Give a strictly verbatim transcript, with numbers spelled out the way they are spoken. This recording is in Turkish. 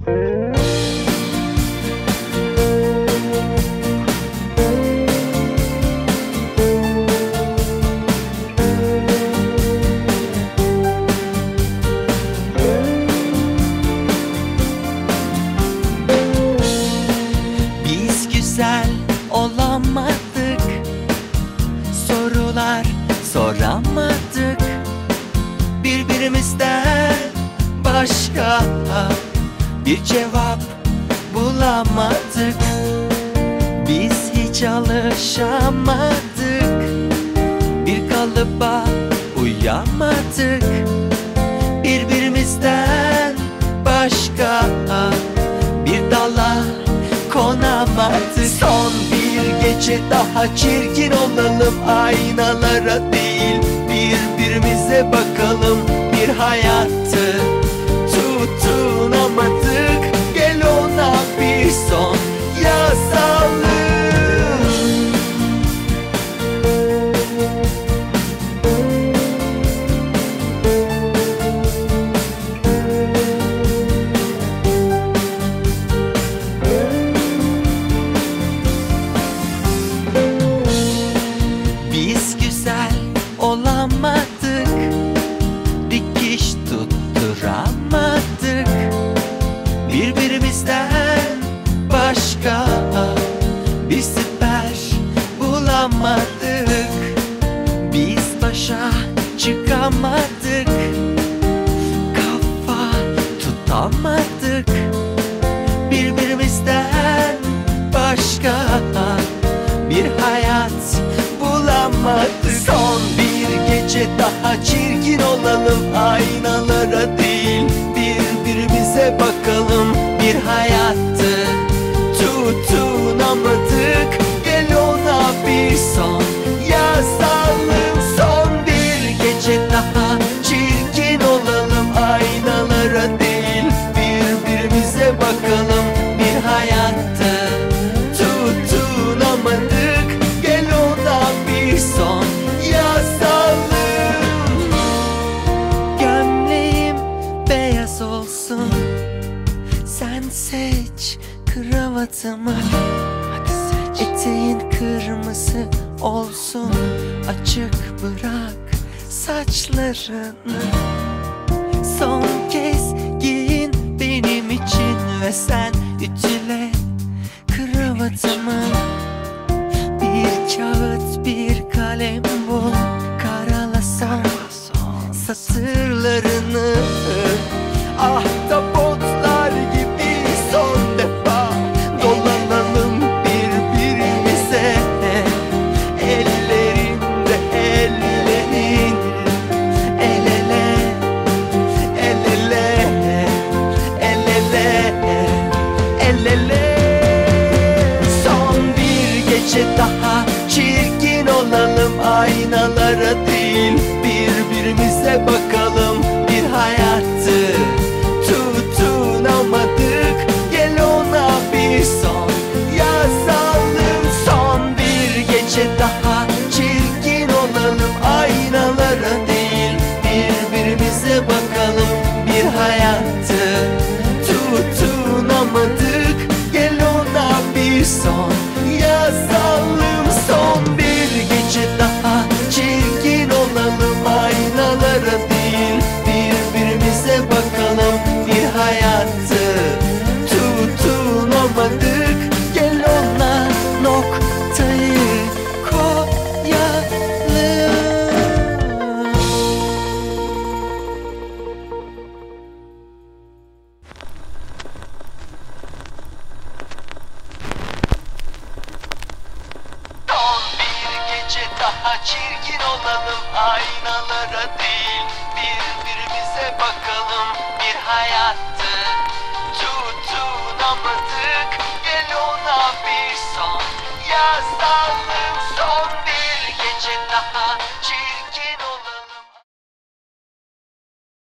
Güzel olamadık, sorular soramadık, birbirimizden başka bir cevap bulamadık. Biz hiç alışamadık, bir kalıba uyamadık, birbirimizden başka bir dala konamadık. Son bir gece daha çirkin olalım, aynalara değil birbirimize bakalım. Bir hayatı tutunamadık, gel ona bir son yazalım. Olamadık, dikiş tutturamadık, birbirimizden başka bir siper bulamadık. Biz başa çıkamadık, kafa tutamadık, birbirimizden başka bir hayat bulamadık. Son bir gece daha çirkin olalım, aynalara değil birbirimize bakalım. Bir hayatı tutunamadık, gel ona bir son yazalım. Son bir gece daha çirkin olalım, aynalara değil birbirimize bakalım. Bir hayatı tutunamadık, gel ona bir son yazalım. Gömleğim beyaz olsun, sen seç kravatımı. Eteğin kırmızı olsun, açık bırak saçlarını. Son kez giyin benim için ve sen ütüle kravatımı. Bir kağıt bir kalem bul, karalasan satırlarını. Ahtapotlar gibi son defa dolanalım birbirimize. Ellerinde ellerin, el ele, el ele, el ele, el ele. Son bir gece daha çirkin olalım, aynalara değil birbirimize bakalım. Bir hayatı tutunamadık, gel ona bir son yazalım. Son bir gece daha çirkin olalım, aynalara değil birbirimize bakalım. Bir hayatı tutunamadık, gel ona bir son yazalım. Son bir gece daha çirkin olalım, aynalara değil birbirimize bakalım. Bir hayatı tutunamadık, gel ona noktayı koyalım. Son bir gece daha çirkin olalım, aynalara değil birbirimize bakalım. Bir hayatı